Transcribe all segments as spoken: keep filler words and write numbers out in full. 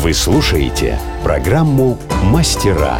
Вы слушаете программу «Мастера».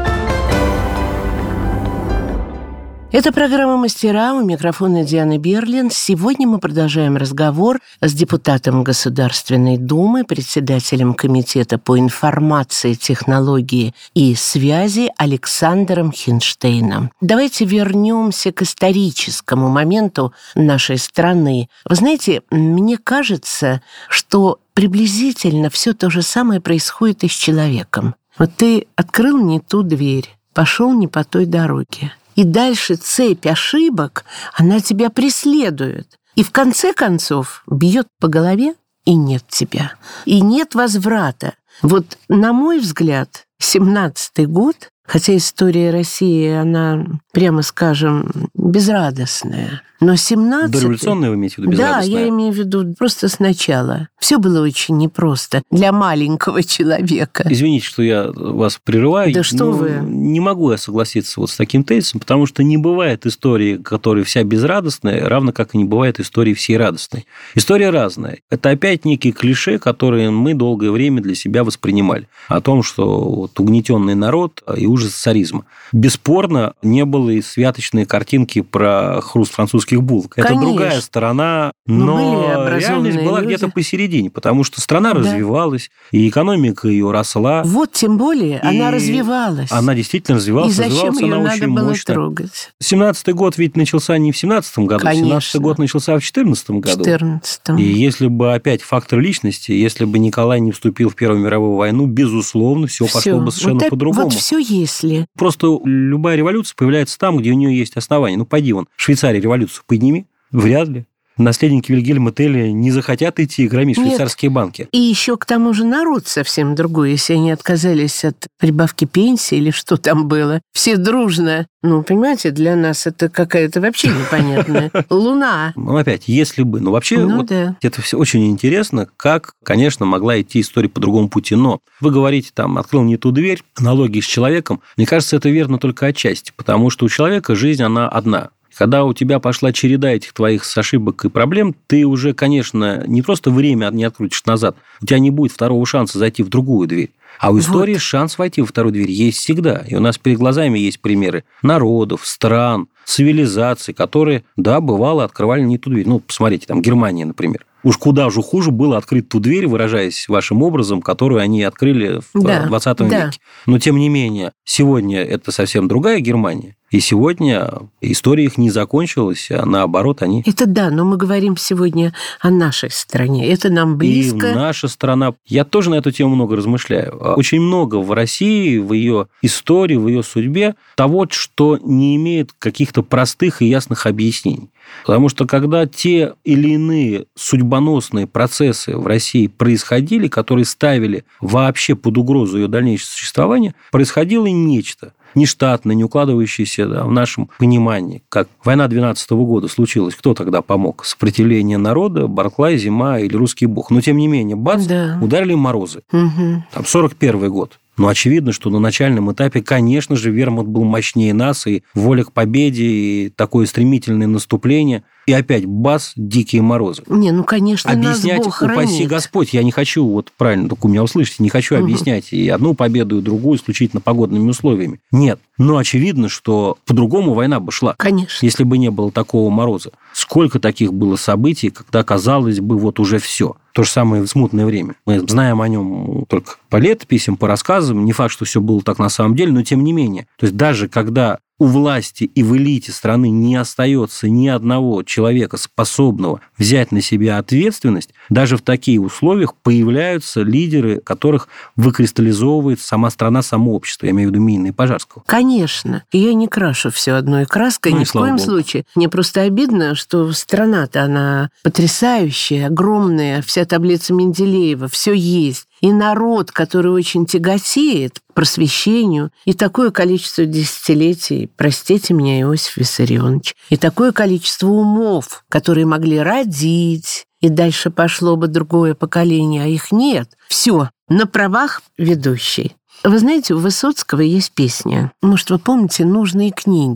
Это программа «Мастера», у микрофона Диана Берлин. Сегодня мы продолжаем разговор с депутатом Государственной Думы, председателем Комитета по информации, технологии и связи Александром Хинштейном. Давайте вернемся к историческому моменту нашей страны. Вы знаете, мне кажется, что приблизительно все то же самое происходит и с человеком. Вот ты открыл не ту дверь, пошел не по той дороге. И дальше цепь ошибок, она тебя преследует. И в конце концов бьет по голове, и нет тебя. И нет возврата. Вот, на мой взгляд, семнадцатый год, хотя история России, она, прямо скажем, безрадостная. Но семнадцатый... Дореволюционная, вы имеете в виду, безрадостная? Да, я имею в виду просто сначала. Все было очень непросто для маленького человека. Извините, что я вас прерываю. Да что вы. Не могу я согласиться вот с таким тезисом, потому что не бывает истории, которая вся безрадостная, равно как и не бывает истории всей радостной. История разная. Это опять некие клише, которые мы долгое время для себя воспринимали. О том, что вот угнетенный народ и ужас царизма. Бесспорно, не было и святочной картинки про хруст французских булок. Это Конечно. Другая сторона, но реальность была люди. Где-то посередине, потому что страна да. развивалась, и экономика ее росла. Вот тем более она развивалась. Она действительно развивалась, и зачем развивалась ее она надо очень было мощно. Трогать? семнадцатый год ведь начался не в семнадцатом году, Конечно. семнадцатый год начался в четырнадцатом году. четырнадцатом. И если бы опять фактор личности, если бы Николай не вступил в Первую мировую войну, безусловно, все, все. пошло бы совершенно вот по-другому. Вот все если. Просто любая революция появляется там, где у нее есть основания. Ну, пойди вон, в Швейцарии революцию подними. Вряд ли. Наследники Вильгельма Телля не захотят идти и громить швейцарские Нет. банки. И еще к тому же народ совсем другой, если они отказались от прибавки пенсии или что там было. Все дружно. Ну, понимаете, для нас это какая-то вообще непонятная луна. Ну, опять, если бы. Но вообще, ну, вот да. это все очень интересно, как, конечно, могла идти история по другому пути. Но вы говорите, там, открыл не ту дверь, аналогии с человеком. Мне кажется, это верно только отчасти, потому что у человека жизнь, она одна. Когда у тебя пошла череда этих твоих ошибок и проблем, ты уже, конечно, не просто время не открутишь назад, у тебя не будет второго шанса зайти в другую дверь. А у истории вот. Шанс войти во вторую дверь есть всегда. И у нас перед глазами есть примеры народов, стран, цивилизаций, которые, да, бывало, открывали не ту дверь. Ну, посмотрите, там Германия, например. Уж куда же хуже было открыть ту дверь, выражаясь вашим образом, которую они открыли в да, двадцатом да. веке. Но, тем не менее, сегодня это совсем другая Германия. И сегодня история их не закончилась, а наоборот, они... Это да, но мы говорим сегодня о нашей стране. Это нам близко. И наша страна... Я тоже на эту тему много размышляю. Очень много в России, в ее истории, в ее судьбе того, что не имеет каких-то простых и ясных объяснений. Потому что когда те или иные судьбоносные процессы в России происходили, которые ставили вообще под угрозу ее дальнейшее существование, происходило нечто нештатное, не укладывающееся да, в нашем понимании. Как война двенадцатого года случилась, кто тогда помог? Сопротивление народа, Барклай, Зима или русский бог. Но, тем не менее, бац, да. ударили морозы. Угу. Там сорок первый год. Но очевидно, что на начальном этапе, конечно же, вермахт был мощнее нас, и воля к победе, и такое стремительное наступление. И опять бас, дикие морозы. Не, ну, конечно, объяснять, нас Бог упаси хранит. Господь, я не хочу, вот правильно, только у меня услышите, не хочу угу. объяснять и одну победу, и другую исключительно погодными условиями. Нет. Но очевидно, что по-другому война бы шла. Конечно. Если бы не было такого мороза. Сколько таких было событий, когда, казалось бы, вот уже все. То же самое в смутное время. Мы знаем о нем только по летописям, по рассказам. Не факт, что все было так на самом деле, но тем не менее. То есть даже когда у власти и в элите страны не остается ни одного человека, способного взять на себя ответственность, даже в таких условиях появляются лидеры, которых выкристаллизовывает сама страна, само общество. Я имею в виду Минина и Пожарского. Конечно. И я не крашу все одной краской, ну, ни в коем Богу. Случае. Мне просто обидно, что страна-то она потрясающая, огромная, вся таблица Менделеева, все есть. И народ, который очень тяготеет к просвещению, и такое количество десятилетий, простите меня, Иосиф Виссарионович, и такое количество умов, которые могли родить, и дальше пошло бы другое поколение, а их нет. Все, на правах ведущей. Вы знаете, у Высоцкого есть песня. Может, вы помните «Нужные книги»?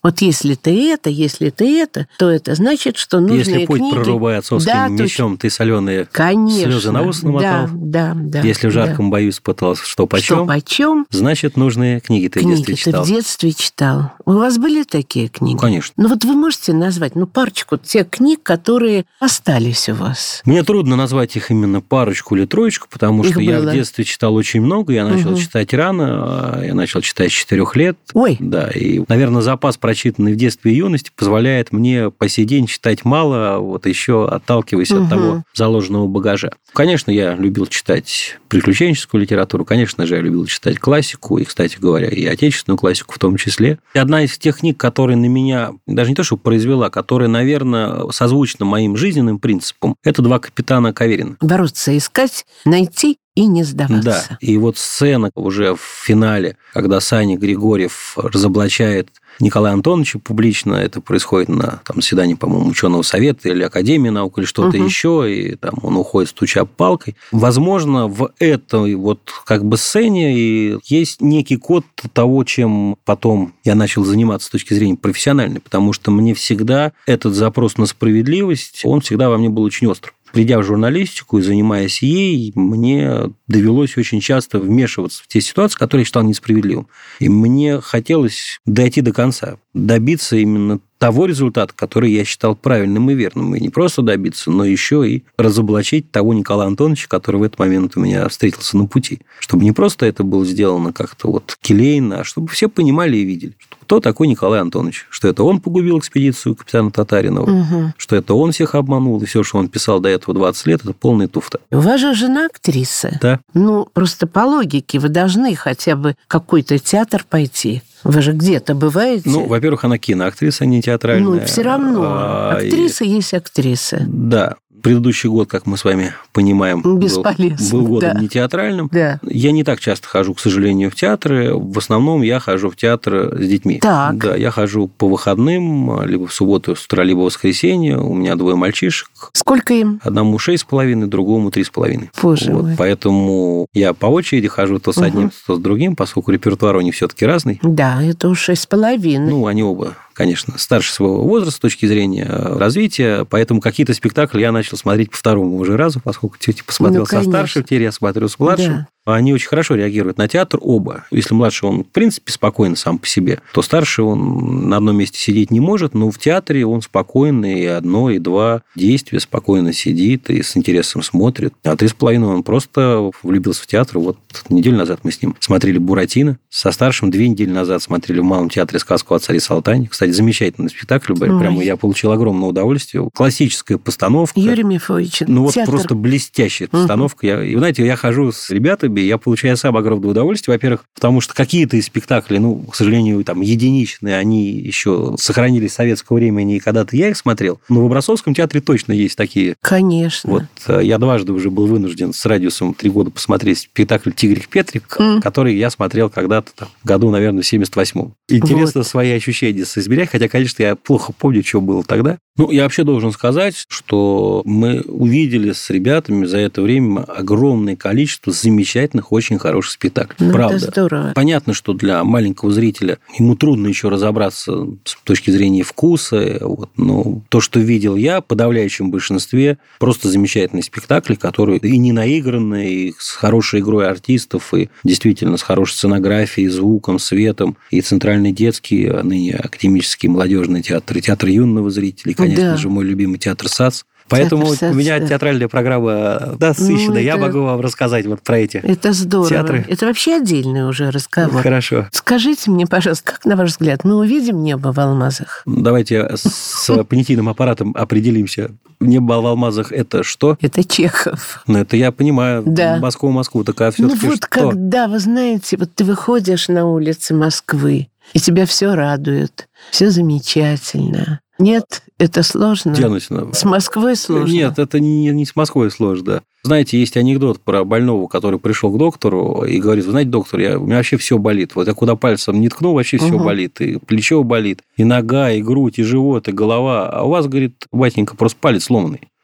Вот если ты это, если ты это, то это значит, что нужные Если путь книги... прорубая отцовским да, мечом, точно. ты соленые Конечно. слезы на ус намотал. Да, да, да. Если в жарком да. бою испытал, что почем, Что почем, значит, нужные книги ты книги в детстве читал. ты в детстве читал. У вас были такие книги? Конечно. Ну вот вы можете назвать, ну, парочку тех книг, которые остались у вас? Мне трудно назвать их именно парочку или троечку, потому Их что я было. в детстве читал очень много. Я начал Угу. читать рано, я начал читать с четырех лет. Ой. Да, и, наверное, запас, прочитанный в детстве и юности, позволяет мне по сей день читать мало, вот еще отталкиваясь Угу. от того заложенного багажа. Конечно, я любил читать приключенческую литературу, конечно же, я любил читать классику, и, кстати говоря, и отечественную классику в том числе. И одна из тех книг, которая на меня, даже не то, что произвела, которая, наверное, созвучна моим жизненным принципам, это «Два капитана Каверина». Бороться, искать, найти и не сдаваться. Да, и вот сцена уже в финале, когда Саня Григорьев разоблачает Николая Антоновича публично, это происходит на там, заседании, по-моему, ученого совета или Академии наук, или что-то угу. еще, и там он уходит, стуча палкой. Возможно, в этой вот как бы сцене и есть некий код того, чем потом я начал заниматься с точки зрения профессиональной, потому что мне всегда этот запрос на справедливость, он всегда во мне был очень острый. Придя в журналистику и занимаясь ей, мне довелось очень часто вмешиваться в те ситуации, которые я считал несправедливым. И мне хотелось дойти до конца, добиться именно того результата, который я считал правильным и верным. И не просто добиться, но еще и разоблачить того Николая Антоновича, который в этот момент у меня встретился на пути. Чтобы не просто это было сделано как-то вот келейно, а чтобы все понимали и видели, кто такой Николай Антонович, что это он погубил экспедицию капитана Татаринова, угу. что это он всех обманул, и все, что он писал до этого двадцать лет, это полная туфта. У вас же жена актриса. Да. Ну, просто по логике вы должны хотя бы в какой-то театр пойти. Вы же где-то бываете? Ну, во-первых, она киноактриса, а не театральная. Ну, все равно. А, актриса и... есть актриса. Да. Предыдущий год, как мы с вами понимаем, был, был годом да. не театральным. Да. Я не так часто хожу, к сожалению, в театры. В основном я хожу в театр с детьми. Так. Да, я хожу по выходным, либо в субботу с утра, либо в воскресенье. У меня двое мальчишек. Сколько им? Одному шесть с половиной, другому три с половиной. Боже вот, мой. Поэтому я по очереди хожу то с одним, угу. то с другим, поскольку репертуар у них все-таки разный. Да, это уж шесть с половиной. Ну, они оба, конечно, старше своего возраста с точки зрения развития, поэтому какие-то спектакли я начал смотреть по второму уже разу, поскольку типа, посмотрел ну, со старшим, теперь я смотрю с младшим. Да. Они очень хорошо реагируют на театр, оба. Если младший, он, в принципе, спокойно сам по себе, то старший, он на одном месте сидеть не может, но в театре он спокойно и одно, и два действия спокойно сидит и с интересом смотрит. А три с половиной он просто влюбился в театр. Вот неделю назад мы с ним смотрели «Буратино». Со старшим две недели назад смотрели в Малом театре сказку о царе Салтане. Кстати, замечательный спектакль. Ой. Прямо я получил огромное удовольствие. Классическая постановка. Юрий Мефодич. Ну, вот театр. Просто блестящая угу. постановка. Я, и, знаете, я хожу с ребятами, я получаю сам огромное удовольствие, во-первых, потому что какие-то из спектаклей, ну, к сожалению, там, единичные, они еще сохранились в советское время, и когда-то я их смотрел, но в Образцовском театре точно есть такие. Конечно. Вот я дважды уже был вынужден с радиусом три года посмотреть спектакль «Тигрик Петрик», mm. который я смотрел когда-то там, в году, наверное, в семьдесят восьмом. Интересно вот. Свои ощущения соизмерять, хотя, конечно, я плохо помню, что было тогда. Ну, я вообще должен сказать, что мы увидели с ребятами за это время огромное количество замечательных, очень хороших спектаклей. Ну, правда. Это здорово. Понятно, что для маленького зрителя ему трудно еще разобраться с точки зрения вкуса, вот, но то, что видел я, в подавляющем большинстве просто замечательные спектакли, которые и не наигранные, и с хорошей игрой артистов, и действительно с хорошей сценографией, звуком, светом, и центральный детский, а ныне академический молодежный театр, и театр юного зрителя, и, конечно да. же, мой любимый театр САЦ. Поэтому САЦ, у меня да. театральная программа насыщенная. Ну, это... Я могу вам рассказать вот про эти это здорово. Театры. Это вообще отдельный уже разговор. Хорошо. Скажите мне, пожалуйста, как, на ваш взгляд, мы увидим небо в алмазах? Давайте с понятийным аппаратом определимся. Небо в алмазах – это что? Это Чехов. Ну, это я понимаю. Да. Москву, Москву. Так, а все-таки ну, вот что? когда, вы знаете, вот ты выходишь на улицы Москвы, и тебя все радует, все замечательно. Нет, это сложно. Диана, с Москвой сложно. Нет, это не, не с Москвой сложно, да. Знаете, есть анекдот про больного, который пришел к доктору и говорит: вы знаете, доктор, я, у меня вообще все болит. Вот я куда пальцем не ткну, вообще все угу. болит. И плечо болит, и нога, и грудь, и живот, и голова. А у вас, говорит, батенька, просто палец сломанный.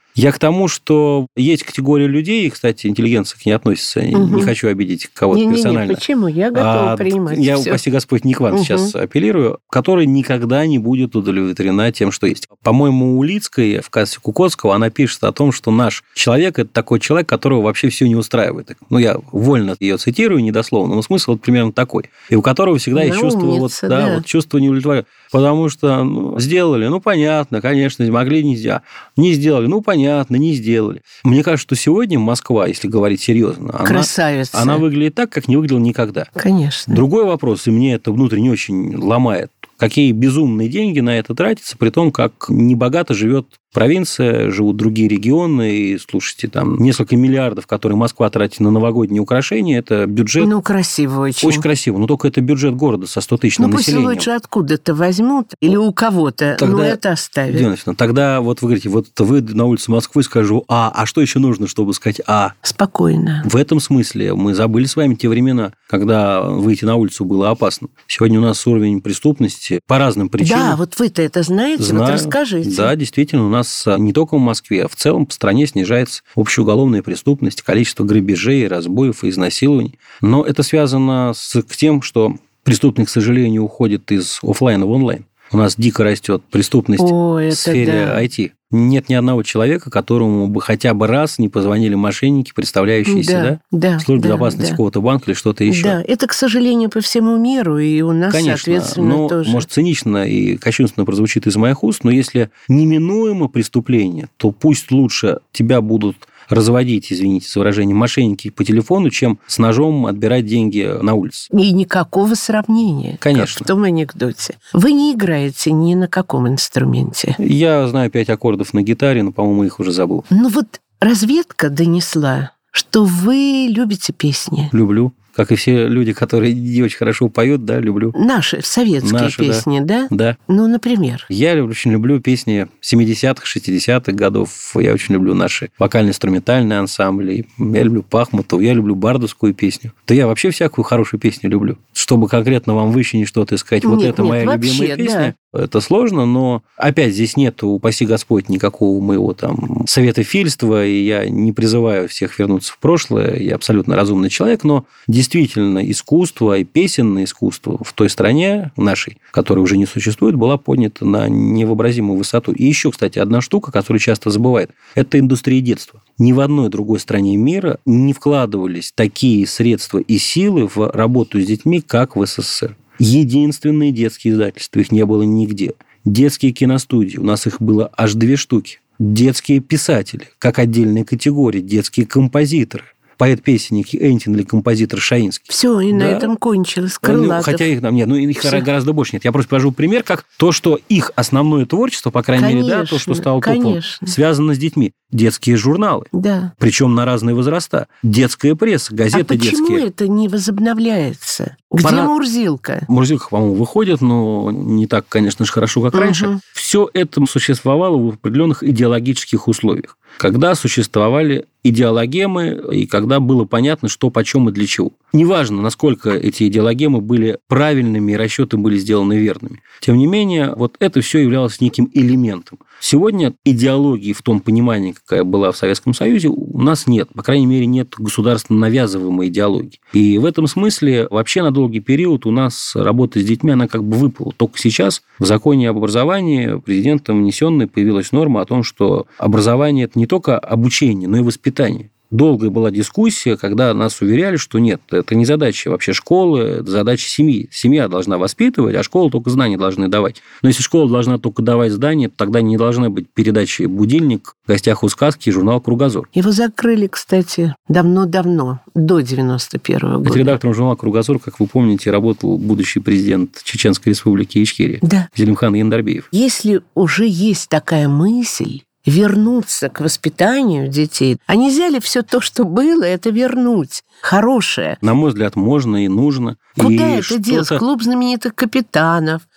Я к тому, что есть категория людей, и, кстати, интеллигенция к ней относится, угу. не хочу обидеть кого-то не, персонально. Не, не, почему? Я готова а, принимать Я, все. Упаси Господь, не к вам угу. сейчас апеллирую, которая никогда не будет удовлетворена тем, что есть. По-моему, у Улицкой в кассе Кукоцкого она пишет о том, что наш человек – это такой человек, которого вообще все не устраивает. Ну, я вольно ее цитирую, недословно, но смысл вот примерно такой. И у которого всегда есть чувство, вот, да, да. вот, чувство неудовлетворения. Потому что ну, сделали, ну, понятно, конечно, могли не сделать. Не сделали, ну, понятно, не сделали. Мне кажется, что сегодня Москва, если говорить серьезно, она, она выглядит так, как не выглядела никогда. Конечно. Другой вопрос, и мне это внутренне очень ломает. Какие безумные деньги на это тратятся, при том, как небогато живет провинция, живут другие регионы, и, слушайте, там несколько миллиардов, которые Москва тратит на новогодние украшения, это бюджет... Ну, красиво очень. Очень красиво, но только это бюджет города со стотысячным ну, населением. Ну, пусть лучше откуда-то возьмут или у кого-то, тогда, но это оставят. Диана Алексеевна, тогда вот вы говорите, вот вы на улице Москвы скажу «а», а что еще нужно, чтобы сказать «а»? Спокойно. В этом смысле мы забыли с вами те времена, когда выйти на улицу было опасно. Сегодня у нас уровень преступности по разным причинам. Да, вот вы-то это знаете, Знаю. Вот расскажите. Да, действительно, у нас не только в Москве, а в целом по стране снижается общеуголовная преступность, количество грабежей, разбоев и изнасилований. Но это связано с тем, что преступник, к сожалению, уходит из офлайна в онлайн. У нас дико растет преступность О, в сфере да. ай ти. Нет ни одного человека, которому бы хотя бы раз не позвонили мошенники, представляющиеся, да, да? Да, службу да, безопасности да. какого-то банка или что-то еще. Да, это, к сожалению, по всему миру, и у нас, конечно, соответственно, но, тоже. Может, цинично и кощунственно прозвучит из моих уст, но если неминуемо преступление, то пусть лучше тебя будут разводить, извините за выражение, мошенники по телефону, чем с ножом отбирать деньги на улице. И никакого сравнения. Конечно. Как в том анекдоте. Вы не играете ни на каком инструменте. Я знаю пять аккордов на гитаре, но, по-моему, их уже забыл. Ну вот разведка донесла, что вы любите песни. Люблю. Как и все люди, которые не очень хорошо поют, да, люблю. Наши, советские Наши, песни, да? Да. Ну, например? Я очень люблю песни семидесятых, шестидесятых годов. Я очень люблю наши вокально-инструментальные ансамбли. Я люблю Пахмутову, я люблю бардовскую песню. Да я вообще всякую хорошую песню люблю. Чтобы конкретно вам вычленить что-то и сказать, вот нет, это нет, моя вообще, любимая песня. Да. Это сложно, но опять здесь нет, упаси Господь, никакого моего там советофильства, и я не призываю всех вернуться в прошлое, я абсолютно разумный человек, но действительно искусство и песенное искусство в той стране нашей, которая уже не существует, была поднята на невообразимую высоту. И еще, кстати, одна штука, которую часто забывают, это индустрия детства. Ни в одной другой стране мира не вкладывались такие средства и силы в работу с детьми, как в СССР. Единственные детские издательства, их не было нигде. Детские киностудии, у нас их было аж две штуки. Детские писатели, как отдельная категория, детские композиторы. Поэт-песенник Энтин или композитор Шаинский. Все, и да? на этом кончилось. Крылатов. Хотя их там нет, ну их Все. гораздо больше нет. Я просто привожу пример, как то, что их основное творчество, по крайней конечно, мере, да, то, что стало топом, конечно. связано с детьми. Детские журналы, да. причем на разные возраста. Детская пресса, газеты а почему детские. это не возобновляется? Где Пора... Мурзилка? Мурзилка, по-моему, выходит, но не так, конечно же, хорошо, как угу. раньше. Все это существовало в определенных идеологических условиях. Когда существовали идеологемы и когда было понятно, что, почем и для чего. Неважно, насколько эти идеологемы были правильными и расчеты были сделаны верными. Тем не менее, вот это все являлось неким элементом. Сегодня идеологии в том понимании, какая была в Советском Союзе, у нас нет. По крайней мере, нет государственно навязываемой идеологии. И в этом смысле вообще на долгий период у нас работа с детьми, она как бы выпала. Только сейчас в законе об образовании президентом внесенной появилась норма о том, что образование – это не только обучение, но и воспитание. Долгая была дискуссия, когда нас уверяли, что нет, это не задача вообще школы, это задача семьи. Семья должна воспитывать, а школа только знания должны давать. Но если школа должна только давать знания, то тогда не должна быть передачи «Будильник», «В гостях у сказки» и журнал «Кругозор». Его закрыли, кстати, давно-давно, до девяносто первого года. Ведь редактором журнала «Кругозор», как вы помните, работал будущий президент Чеченской республики Ичкерия, да. Зелимхан Яндарбиев. Если уже есть такая мысль вернуться к воспитанию детей, а нельзя ли все то, что было, это вернуть? Хорошее. На мой взгляд, можно и нужно. Куда и это что-то... делать? Клуб знаменитых капитанов,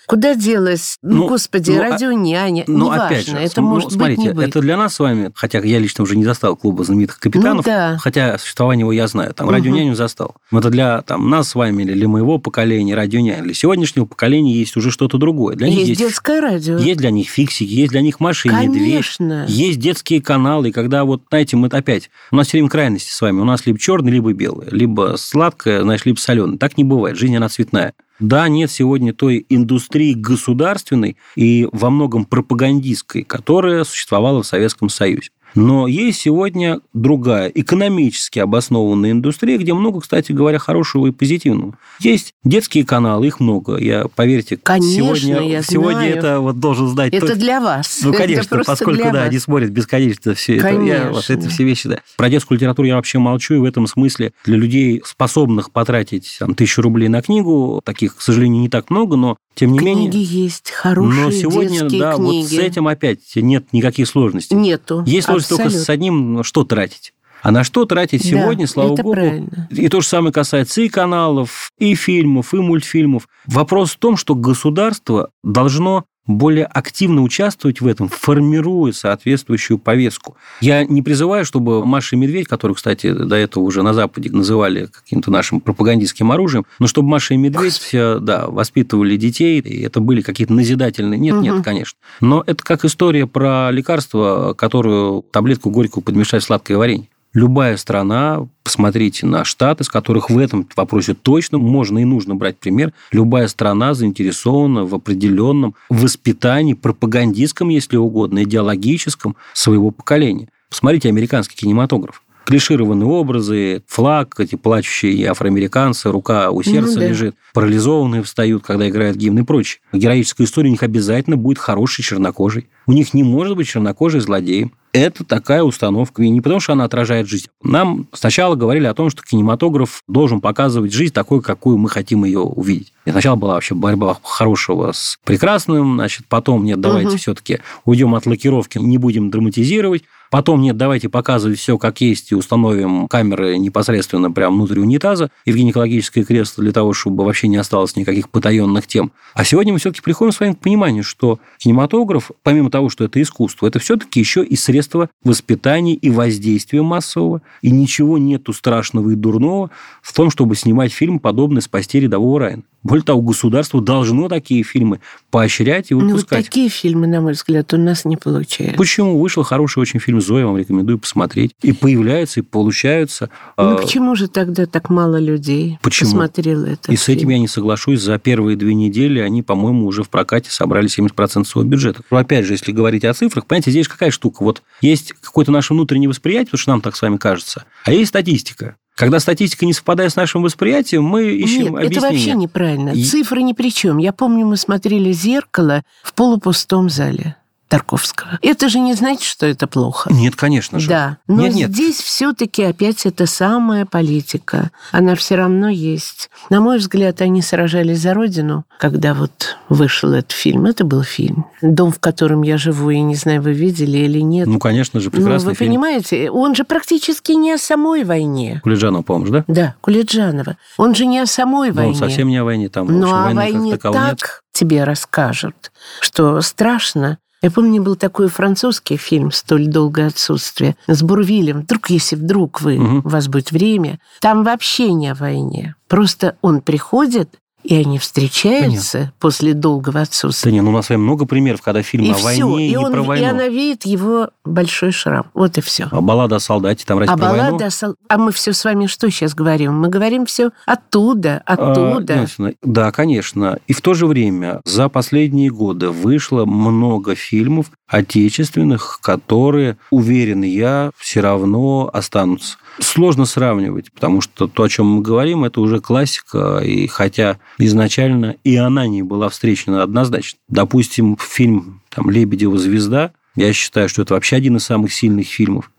Куда делась, ну, ну господи, ну, радионяня, ну, неважно, опять же, это ну, может смотрите, быть, не быть. Это для нас с вами, хотя я лично уже не застал клуба знаменитых капитанов, ну, да. хотя существование его я знаю, там, угу. радионяню застал. Но это для там, нас с вами или для моего поколения радионяню, для сегодняшнего поколения есть уже что-то другое. Для есть них есть детское радио. Есть для них фиксики, есть для них Маша и Медведь, есть детские каналы, и когда вот, знаете, мы опять, у нас все время крайности с вами, у нас либо черный, либо белый, либо сладкое, значит, либо соленое. Так не бывает, жизнь, она цветная. Да, нет сегодня той индустрии государственной и во многом пропагандистской, которая существовала в Советском Союзе. Но есть сегодня другая, экономически обоснованная индустрия, где много, кстати говоря, хорошего и позитивного. Есть детские каналы, их много. Я, поверьте, конечно, сегодня, я сегодня знаю. Это вот должен знать... Это только... для вас. Ну, конечно, это поскольку, да, вас. они смотрят бесконечно все это. Я, вот это все вещи, да. Про детскую литературу я вообще молчу, и в этом смысле для людей, способных потратить там, тысячу рублей на книгу, таких, к сожалению, не так много, но тем не книги менее... Книги есть, хорошие но сегодня, детские да, книги. Вот с этим опять нет никаких сложностей. Нету. Есть сложность только с одним, что тратить. А на что тратить сегодня, да, слава это богу. Правильно. И то же самое касается и каналов, и фильмов, и мультфильмов. Вопрос в том, что государство должно более активно участвовать в этом, формируя соответствующую повестку. Я не призываю, чтобы Маша и Медведь, которую, кстати, до этого уже на Западе называли каким-то нашим пропагандистским оружием, но чтобы Маша и Медведь, да, воспитывали детей, и это были какие-то назидательные... Нет, угу. нет, конечно. Но это как история про лекарство, которую таблетку горькую подмешать в сладкое варенье. Любая страна, посмотрите на Штаты, из которых в этом вопросе точно можно и нужно брать пример, любая страна заинтересована в определенном воспитании, пропагандистском, если угодно, идеологическом своего поколения. Посмотрите американский кинематограф. Клишированные образы, флаг, эти плачущие афроамериканцы, рука у сердца ну, да. лежит, парализованные встают, когда играют гимн и прочее. Героическая история у них обязательно будет хорошей чернокожей. У них не может быть чернокожей злодеем. Это такая установка. И не потому, что она отражает жизнь. Нам сначала говорили о том, что кинематограф должен показывать жизнь такой, какую мы хотим ее увидеть. И сначала была вообще борьба хорошего с прекрасным, значит, потом нет, давайте угу. все-таки уйдем от лакировки, не будем драматизировать. Потом нет, давайте показывать все как есть и установим камеры непосредственно прямо внутрь унитаза и в гинекологическое кресло для того, чтобы вообще не осталось никаких потаенных тем. А сегодня мы все-таки приходим с вами к пониманию, что кинематограф, помимо того, что это искусство, это все-таки еще и средство воспитания и воздействия массового. И ничего нету страшного и дурного в том, чтобы снимать фильм, подобный «Спасти рядового Райана». Более того, государство должно такие фильмы поощрять и выпускать. Ну, вот такие фильмы, на мой взгляд, у нас не получается. Почему? Вышел хороший очень фильм «Зоя», вам рекомендую посмотреть. И появляются, и получаются. Ну, почему же тогда так мало людей Почему? посмотрело это? И с этим я не соглашусь. За первые две недели они, по-моему, уже в прокате собрали семьдесят процентов своего бюджета. Но опять же, если говорить о цифрах, понимаете, здесь какая штука? Вот есть какое-то наше внутреннее восприятие, потому что нам так с вами кажется, а есть статистика. Когда статистика не совпадает с нашим восприятием, мы ищем Нет, объяснение. это вообще неправильно. И... Цифры ни при чем. Я помню, мы смотрели «Зеркало» в полупустом зале Тарковского. Это же не значит, что это плохо. Нет, конечно же. Да, но нет, нет. здесь все-таки опять эта самая политика. Она все равно есть. На мой взгляд, они сражались за Родину, когда вот вышел этот фильм. Это был фильм. «Дом, в котором я живу», я не знаю, вы видели или нет. Ну, конечно же, прекрасный ну, вы фильм. Вы понимаете, он же практически не о самой войне. Кулиджанова, помнишь, да? Да, Кулиджанова. Он же не о самой ну, войне. Он совсем не о войне. Там, Но общем, о войне так нет. Тебе расскажут, что страшно. Я помню, был такой французский фильм «Столь долгое отсутствие» с Бурвилем. Вдруг, если вдруг вы, угу. у вас будет время, там вообще не о войне. Просто он приходит, и они встречаются да после долгого отсутствия. Да нет, ну у нас с вами много примеров, когда фильм и о все. войне, и не он, про войну. И она видит его большой шрам. Вот и все. А баллада о солдате, там разве а про баллада войну? О сол... А мы все с вами что сейчас говорим? Мы говорим все оттуда, оттуда. А, да, конечно. И в то же время за последние годы вышло много фильмов отечественных, которые, уверен я, все равно останутся. Сложно сравнивать, потому что то, о чем мы говорим, это уже классика, и хотя изначально и она не была встречена однозначно. Допустим, фильм там, «Лебедева звезда», я считаю, что это вообще один из самых сильных фильмов.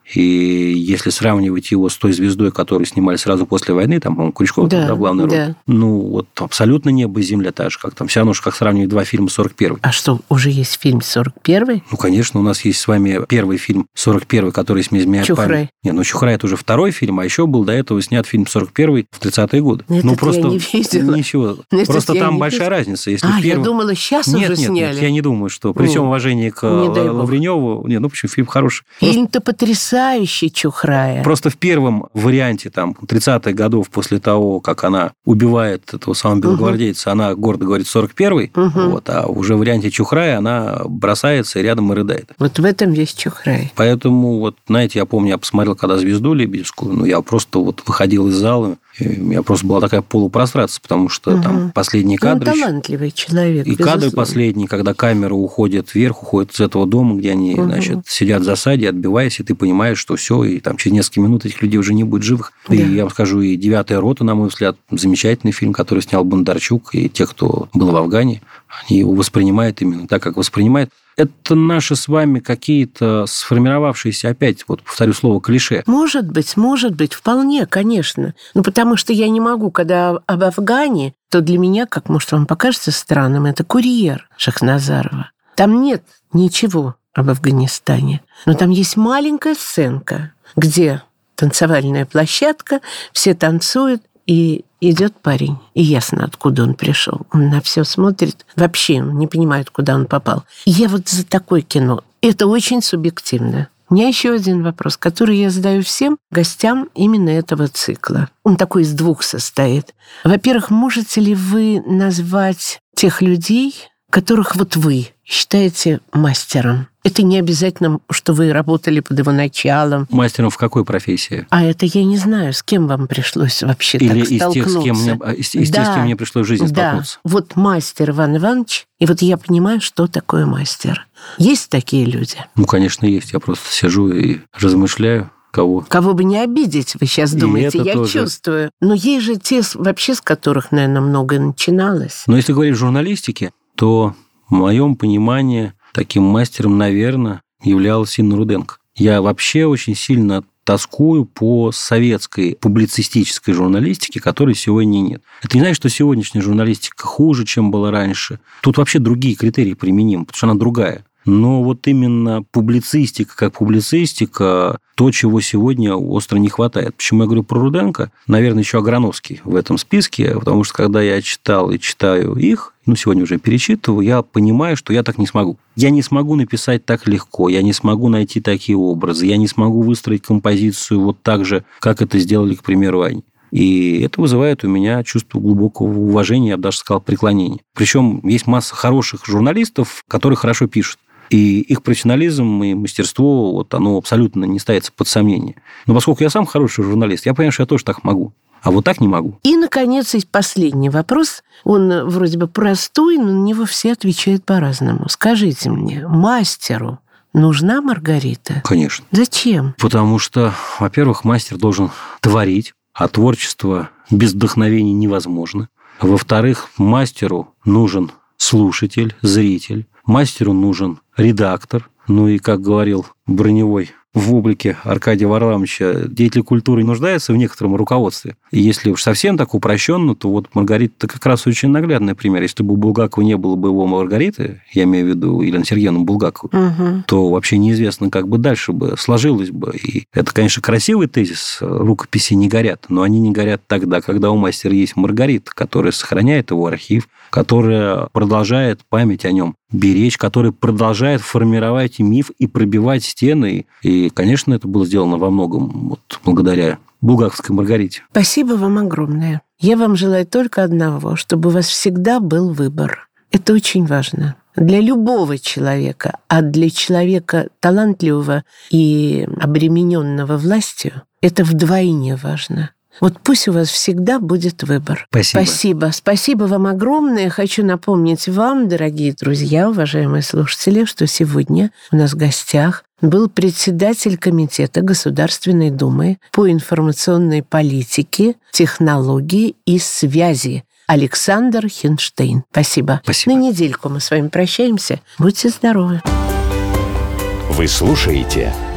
И если сравнивать его с той звездой, которую снимали сразу после войны, там, по-моему, Крючков да, да, главная роль, да. ну, вот абсолютно небо и земля та же, как там, все равно, как сравнивать два фильма сорок первый. А что, уже есть фильм сорок первый? Ну, конечно, у нас есть с вами первый фильм сорок первый, который, если не изменяет Чухрай. память. Не, ну, Чухрай – это уже второй фильм, а еще был до этого снят фильм сорок первый в тридцатые годы. Этот ну, просто я не видела. Ничего. Этот Просто я там не большая видела. разница. Если А, первый... я думала, сейчас нет, уже нет, сняли. Нет, я не думаю, что при Нет. всем уважении к Лавреневу... Нет, ну, почему? Фильм хороший. Фильм-то потрясающий, Чухрая. Просто в первом варианте, там, тридцатых годов, после того, как она убивает этого самого белогвардейца, угу. она гордо говорит сорок первый, угу. вот, а уже в варианте Чухрая она бросается и рядом и рыдает. Вот в этом есть Чухрай. Поэтому, вот, знаете, я помню, я посмотрел, когда «Звезду» Лебедевскую, ну, я просто вот выходил из зала, и у меня просто была такая полупрострация, потому что угу. там последние кадры... Он талантливый человек, И безусловно. кадры последние, когда камера уходит вверх, уходит из этого дома, где они, угу. значит, сидят в засаде, отбиваясь, и ты понимаешь, что все, и там через несколько минут этих людей уже не будет живых. Да. И я вам скажу, и «Девятая рота», на мой взгляд, замечательный фильм, который снял Бондарчук, и те, кто был в Афгане, они его воспринимают именно так, как воспринимают. Это наши с вами какие-то сформировавшиеся, опять, вот повторю слово, клише. Может быть, может быть, вполне, конечно. Ну, потому что я не могу, когда об Афгане, то для меня, как, может, вам покажется странным, это «Курьер» Шахназарова. Там нет ничего об Афганистане. Но там есть маленькая сценка, где танцевальная площадка, все танцуют, и идет парень, и ясно, откуда он пришел. Он на все смотрит, вообще не понимает, куда он попал. И я вот за такое кино. Это очень субъективно. У меня еще один вопрос, который я задаю всем гостям именно этого цикла. Он такой из двух состоит. Во-первых, можете ли вы назвать тех людей, которых вот вы считаете мастером? Это не обязательно, что вы работали под его началом. Мастером в какой профессии? А это я не знаю, с кем вам пришлось вообще Или так из столкнуться. Тех, с кем мне, из, из да, тех, с кем мне пришлось в жизни да. столкнуться. Вот мастер Иван Иванович, и вот я понимаю, что такое мастер. Есть такие люди? Ну, конечно, есть. Я просто сижу и размышляю. Кого? Кого бы не обидеть, вы сейчас думаете, я тоже. Чувствую. Но есть же те, вообще с которых, наверное, многое начиналось. Но если говорить о журналистике, то в моем понимании таким мастером, наверное, являлась Инна Руденко. Я вообще очень сильно тоскую по советской публицистической журналистике, которой сегодня нет. Это не значит, что сегодняшняя журналистика хуже, чем была раньше. Тут вообще другие критерии применимы, потому что она другая. Но вот именно публицистика как публицистика, то, чего сегодня остро не хватает. Почему я говорю про Руденко? Наверное, еще Аграновский в этом списке, потому что когда я читал и читаю их, ну, сегодня уже перечитываю, я понимаю, что я так не смогу. Я не смогу написать так легко, я не смогу найти такие образы, я не смогу выстроить композицию вот так же, как это сделали, к примеру, они. И это вызывает у меня чувство глубокого уважения, я бы даже сказал, преклонения. Причем есть масса хороших журналистов, которые хорошо пишут. И их профессионализм и мастерство, вот оно абсолютно не ставится под сомнение. Но поскольку я сам хороший журналист, я понимаю, что я тоже так могу. А вот так не могу. И, наконец, есть последний вопрос. Он вроде бы простой, но на него все отвечают по-разному. Скажите мне, мастеру нужна Маргарита? Конечно. Зачем? Потому что, во-первых, мастер должен творить, а творчество без вдохновения невозможно. Во-вторых, мастеру нужен слушатель, зритель. Мастеру нужен редактор. Ну и, как говорил Броневой в облике Аркадия Варламовича, деятель культуры нуждается в некотором руководстве. И если уж совсем так упрощенно, то вот Маргарита как раз очень наглядный пример. Если бы у Булгакова не было бы его Маргариты, я имею в виду Елену Сергеевну Булгакову, угу. то вообще неизвестно, как бы дальше бы сложилось бы. И это, конечно, красивый тезис, рукописи не горят, но они не горят тогда, когда у мастера есть Маргарита, которая сохраняет его архив, которая продолжает память о нем беречь, которая продолжает формировать миф и пробивать стены. И, конечно, это было сделано во многом вот, благодаря булгаковской Маргарите. Спасибо вам огромное. Я вам желаю только одного, чтобы у вас всегда был выбор. Это очень важно. Для любого человека, а для человека талантливого и обремененного властью, это вдвойне важно. Вот пусть у вас всегда будет выбор. Спасибо. Спасибо. Спасибо вам огромное. Хочу напомнить вам, дорогие друзья, уважаемые слушатели, что сегодня у нас в гостях был председатель Комитета Государственной Думы по информационной политике, технологии и связи Александр Хинштейн. Спасибо. Спасибо. На недельку мы с вами прощаемся. Будьте здоровы. Вы слушаете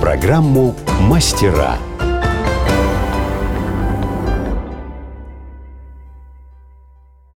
программу «Мастера».